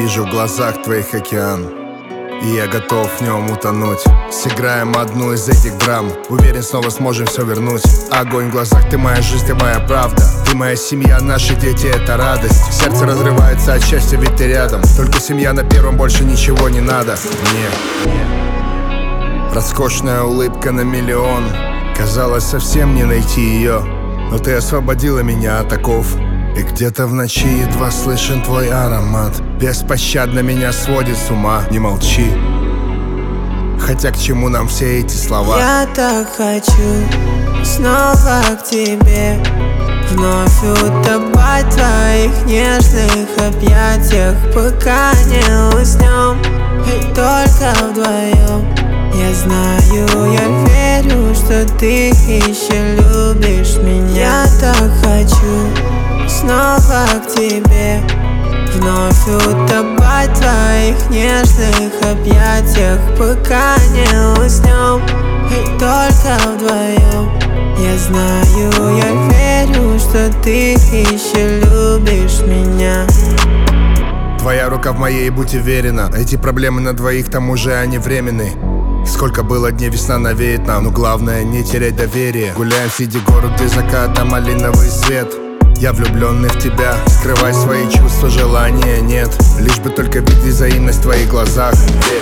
вижу в глазах твоих океан, и я готов в нем утонуть. Сыграем одну из этих драм, уверен, снова сможем все вернуть. Огонь в глазах, ты моя жизнь, ты моя правда. Ты моя семья, наши дети — это радость. Сердце разрывается от счастья, ведь ты рядом. Только семья на первом, больше ничего не надо мне. Роскошная улыбка на миллион, казалось, совсем не найти ее, но ты освободила меня от оков. И где-то в ночи едва слышен твой аромат. Беспощадно меня сводит с ума. Не молчи, хотя к чему нам все эти слова? Я так хочу снова к тебе, вновь утопать в твоих нежных объятиях, пока не уснем, и только вдвоем. Я знаю, я верю, что ты еще любишь меня. Я так хочу снова к тебе, вновь утопать в твоих нежных объятиях, пока не уснем, и только вдвоем. Я знаю, я верю, что ты еще любишь меня. Твоя рука в моей, будь уверена. Эти проблемы на двоих, к тому же они временные. Сколько было дней, весна навеет нам, но главное не терять доверие. Гуляем среди гор, где заката малиновый свет. Я влюбленный в тебя, скрывай свои чувства, желания нет. Лишь бы только видеть взаимность в твоих глазах, верь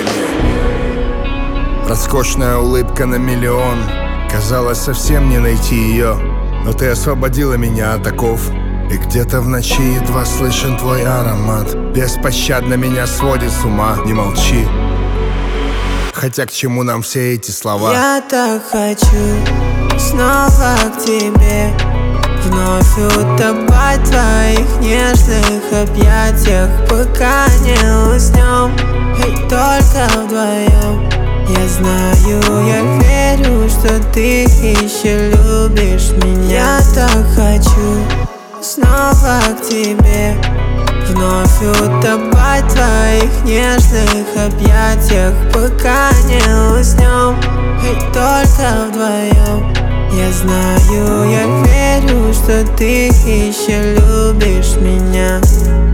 мне. Роскошная улыбка на миллион, казалось, совсем не найти ее, но ты освободила меня от оков. И где-то в ночи едва слышен твой аромат. Беспощадно меня сводит с ума. Не молчи, хотя к чему нам все эти слова? Я так хочу снова к тебе, вновь утопать в твоих нежных объятиях, пока не уснем, и только вдвоем. Я знаю, я верю, что ты еще любишь меня. Я так хочу снова к тебе, вновь утопать в твоих нежных объятиях, пока не уснем, и только вдвоем. Я знаю, я верю, что ты еще любишь меня.